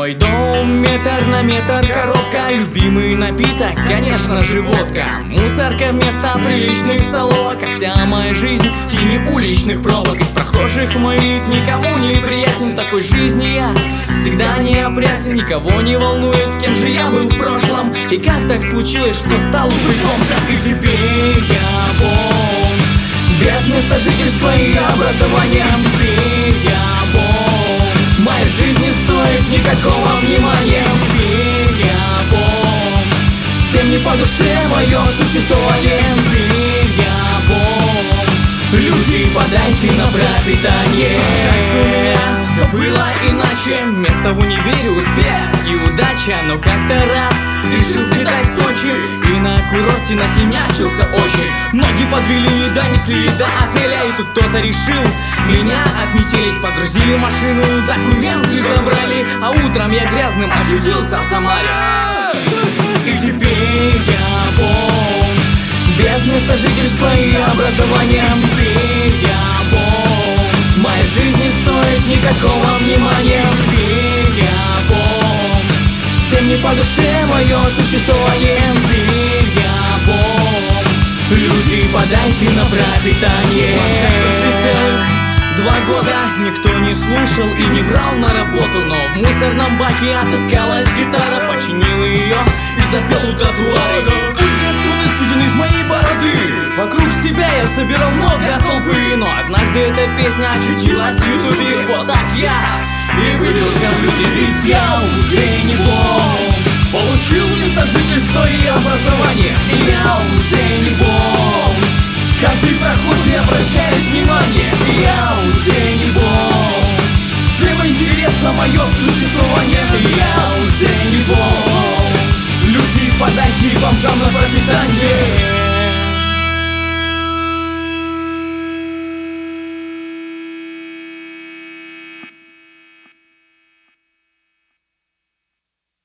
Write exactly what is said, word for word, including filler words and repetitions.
Мой дом метр на метр, коробка, любимый напиток, конечно же водка. Мусорка вместо приличных столовок, а вся моя жизнь в тени уличных пробок. Из прохожих мой вид никому не приятен, такой жизни я всегда неопрятен. Никого не волнует, кем же я был в прошлом и как так случилось, что стал бомжем. И теперь я бомж, без места жительства и образования. Теперь я бомж, моя жизнь не стоит никакого внимания. Теперь я бомж, всем не по душе мое существование. Теперь я бомж, люди, подайте на пропитание. Раньше у меня все было иначе, место в универе, успех и удача. Но как-то раз решил слетать в Сочи, и на курорте насемячился очень. Ноги подвели, не донесли до отеля, и тут кто-то решил меня отметелить. Погрузили в машину, документы забрали, а утром я грязным очутился в Самаре. И теперь я бомж, без места жительства и образования. Теперь я бомж, моя жизнь не стоит никакого внимания. Теперь я бомж, всем не по душе мое существование. Теперь я бомж, люди, подайте на пропитание. Два года никто не слушал и не брал на работу, но в мусорном баке отыскалась гитара. Починил ее и запел у тротуара. Пусть струны спутаны из моей бороды. Вокруг себя я собирал много толпы, но однажды эта песня очутилась в ютубе. Вот так я и вылился в люди, ведь я уже не бомж. Получил место жительства и образование, и я уже не бомж. Каждый прохожий обращает внимание, и я